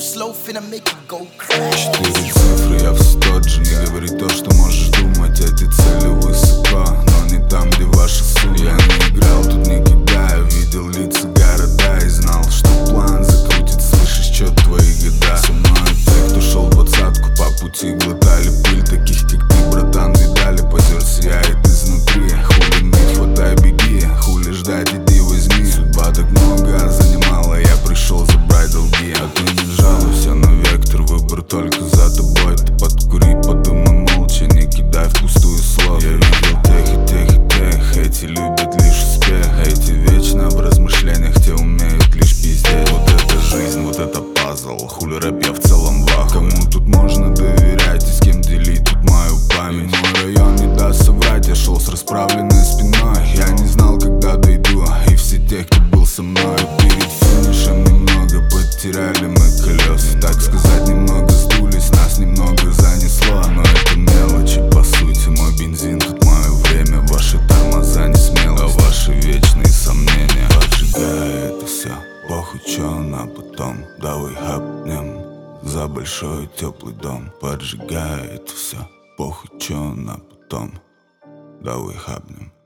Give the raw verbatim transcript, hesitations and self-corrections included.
slow, finna make it go crash. Четыре цифры, я все тот же. Не говори то, что можешь думать, эти цели высоко, но не там, где ваша сумма. Я не играл тут никогда, я видел лица города и знал, что план закрутит, слышишь, чё твои года. Со мной те, кто шел двадцатку, по пути глотали пыль. Таких, как ты, братан, видали, позер сияет изнутри. Хули ныть, хватай, беги, хули ждать, иди возьми. Судьба так много занимала, я пришел забрать долги. А ты не жалуйся на вектор, выбор только за тобой. Ты подкури, подумай молча, не кидай впустую слов. Я видел тех и тех и тех, эти любят лишь успех. Эти вечно в размышлениях, те умеют лишь пиздеть. Вот это жизнь, вот это пазл, хули рэп, я в целом в ахуе. Кому тут можно доверять и с кем делить тут мою память? Мой район не даст соврать, я шел с расправленной спиной. Я не знал, когда дойду, и все те, кто был со мной. Перед финишем немного потеряли мы колеса, так сказать, немного сдулись, нас немного занесло. Но это мелочи, по сути, мой бензин, тут мое время. Ваши тормоза не смело, ваши вечные сомнения. Поджигай это все, похуй, чё на потом. Давай хапнем за большой теплый дом. Поджигай это все, похуй, чё на потом. Давай хапнем.